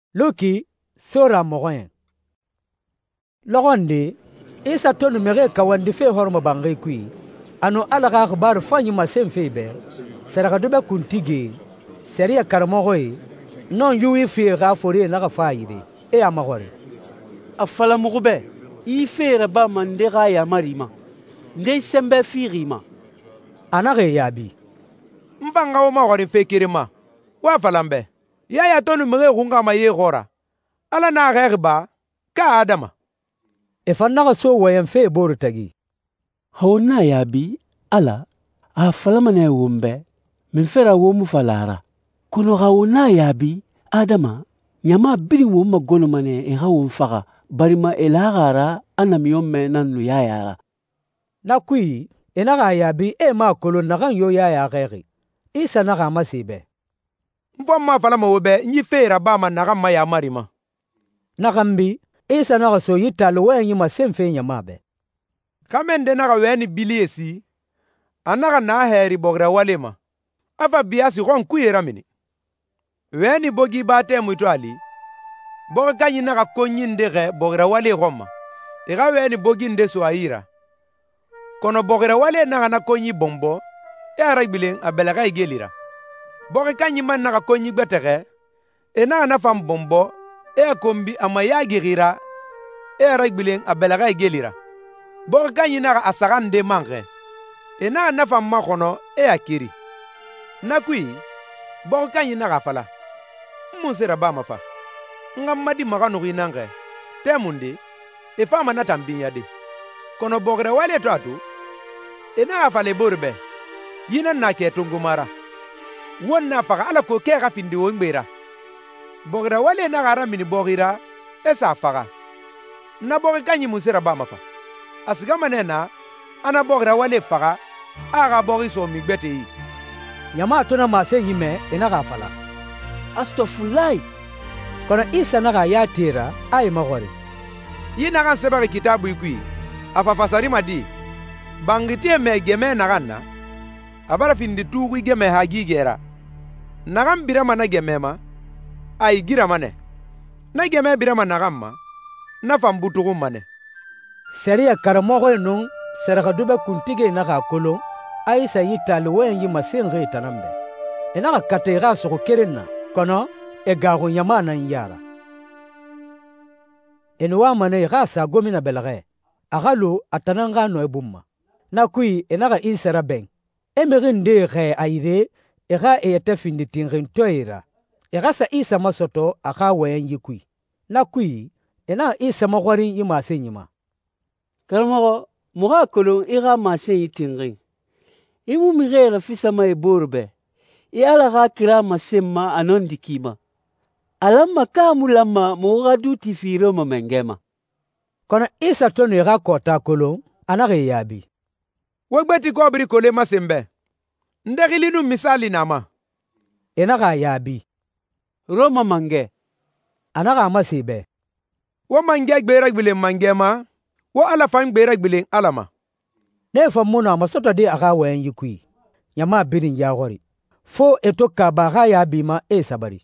Luki sura mogoyen. Logonde isa tonu mere kawandi fe horma bangai kui ano alaga akhbar fanyi masem febe saraka dobe kuntige seria karmogoy non yuwi fi gafori na gafayire e amagore afala mugube I fere ba mande ga ya marima ndey sembe firima anage yabi mfanga o magore fekirima wa falambe ya tonu mere gunga ma ye gora ala na gerba ka adama e fannaga so wayan fe boru tagi hawna yabi ala a falamane wumbe min fera wumu falara kono hawna yabi adama nyama biri wumma gono mane e hawun faga barima elagara anamiyon me nanu yayara na kui enaga yabi e ma kolo nagan yo yaya gegi isa naga masibe mfamma falama wobe nyi fera ba ma naga ma ya marima nagambi isa naga so yitalo wenyi masem fe nyamabe kamende naga weni biliesi anaga na heri bogra walema afa biasi gon kuyera mini weni bogi bate muito ali boga kanyi naga konyinde ge bogra wale goma ega weni bogi nde so aira kono bogra wale naga na konyi bombo e aragbilen abelaga igelira boga kanyi man naga konyi gbetege e naga na fam bombo e kombi amaya girira e aragbilen abelaga igelira boga kanyi naga asagande mange e naga na fam makono e akiri nakui boga kanyi naga fala musera ba mafa ngamadi magano ginange temundi e fama na tambinya de kono bogre wale to atu e naga fale borbe yina na ke tungumara wonna faga ala ko ke ga findi wongbera bogre wale naga ramini bogira e sa faga na boga kanyi musera ba mafa asigama nena ana bogre wale faga aga bogi so mi gbete yi nyama tona mase yime enaga fala astofulai kono isa naga ya tira ay magore yina kan sebari kitabu ikui afafasari madi bangiti me geme naganna abara findi tugu geme hagigera nagam birama na gemema ay giramane na geme birama nagamma na fambutugu mane seria karmogo nun seraka dube kuntige naga kolon aisa yitalo wen yi masengi tanambe enaga katega soko kerenna kono e gago nyama nan yara enwa mane gasa gomina belage agalo atananga no ebumma na kui enaga insera ben emerinde ge aire ega ete findi tingin toira egasa isa masoto aga wen yikui na kui ena isa magwarin yi masenyima karmago muga kolon iga masen yitingin imu migera fisa mai borbe I ala ga kira masemma anon dikima alamma kamulamma muga duti firo mamengema kono isa tonu ga kota kolon anage yabi wogbeti ko bri kole masembe ndegilinu misali nama enaga yabi roma mange anaga masibe wo mange gbera gbile mangema wo ala fan gbera gbile alama ne famuna masoto de aga wen yikui nyama birin yagori fo eto kabaga yabi ma e sabari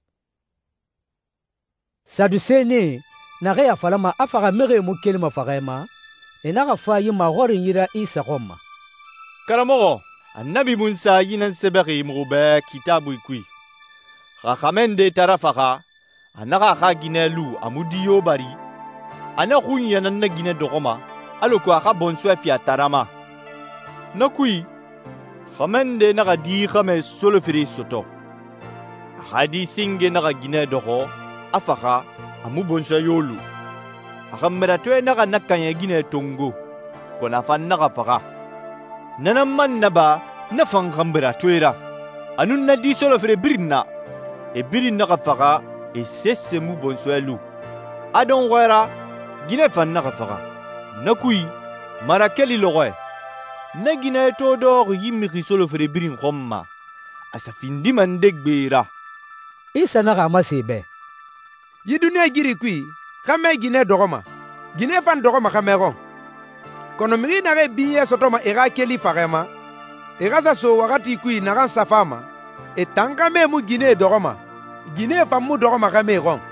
sadusene na ga falama afaga mere mu kelma fagema enaga fayi ma gorin yira isa gomma karamogo annabi Musa yinan sebegi mugube kitabu ikui khamende tarafaga anaga ga ginelu amudiyo bari ana khunya nan na gine dogoma aloko aka bonswe fi atarama nakui khamende naga di khame solo firi soto khadi singe naga gine dogo afaka amu bonswe yolu akamera to naga nakanya gine tongo kona fan naga faga nanamman naba nafan khambera toira anun na di solo firi birna e birin naga faga e sesse mu bonswe lu adon wera gine fan naga faga nakui marakeli logoy na gine to do yimmi solo fere birin khomma asa findi man degbera isa naga masibe yi dunia giri kui kame gine dogoma gine fan dogoma kamego kono miri nage biye sotoma ega keli fagema ega sa so wakati kui naga safama e tangame mu gine dogoma gine famu dogoma kamego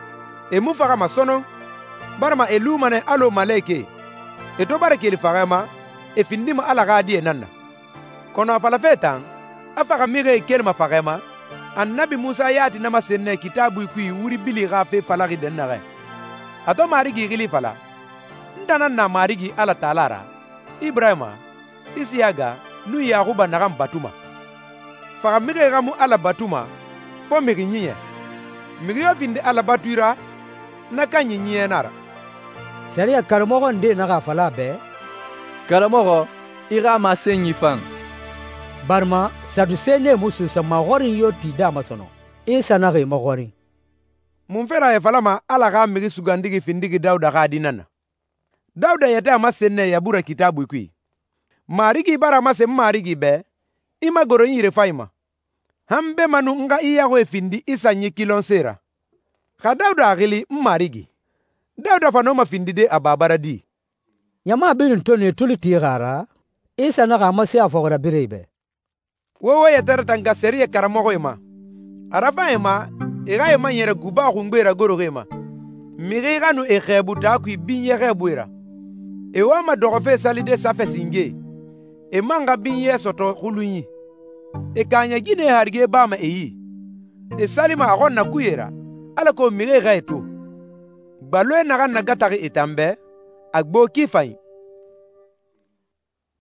e mu faga ma sono barma e lumane alo maleke e to bara keli faga ma e findi ma ala ga die nanna kono afala fetan afaga mire kel ma faga ma annabi Musa yati nama senne kitabu kui wuri bili ga fe falagi dennare ato marigi gili fala ndana na marigi ala talara Ibrahima Isiaga nu Yakuba nagam batuma faga mire gamu ala batuma fo miri nyiye miri yo finde ala batura na kanyi nyiye nara sariya karamogo nde naga fala be karamogo ira ma senyi fang barma saduse ne musu sa magorin yo ti dama sono isa naga magorin mun fera e falama ala ga miri sugandigi findigi Dauda ga dinana Dauda yata masenne ya bura kitabu kui marigi bara mase marigi be ima goro yire faima hambe manu nga iya we findi isa nyi kilon sera ka Dauda agili marigi Dauda fanoma findi de ababara di nyama binin toni tuli tigara isa naga mase afogora birebe wowo yetara tanga seriye karamogo ima arafa ima ega ima nyere guba kungbera goro ima miri ganu e khebuta kui binye khebuira e wama dogofe salide safe singe e manga binye soto khulunyi e kanya gine harge bama eyi e salima agonna kuyera ala ko mire gaeto balwe naga nagatari etambe agbo kifai